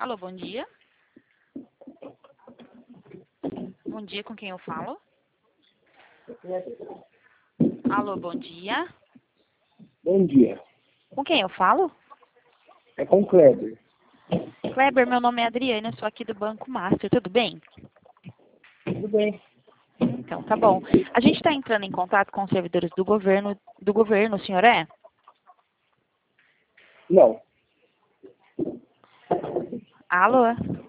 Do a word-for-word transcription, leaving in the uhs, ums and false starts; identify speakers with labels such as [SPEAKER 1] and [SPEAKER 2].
[SPEAKER 1] Alô, bom dia. Bom dia, com quem eu falo? Alô, bom dia.
[SPEAKER 2] Bom dia.
[SPEAKER 1] Com quem eu falo?
[SPEAKER 2] É com o Kleber.
[SPEAKER 1] Kleber, meu nome é Adriana, eu sou aqui do Banco Master, tudo bem?
[SPEAKER 2] Tudo bem.
[SPEAKER 1] Então, tá bom. A gente está entrando em contato com os servidores do governo, do governo, o senhor é?
[SPEAKER 2] Não.
[SPEAKER 1] Alô?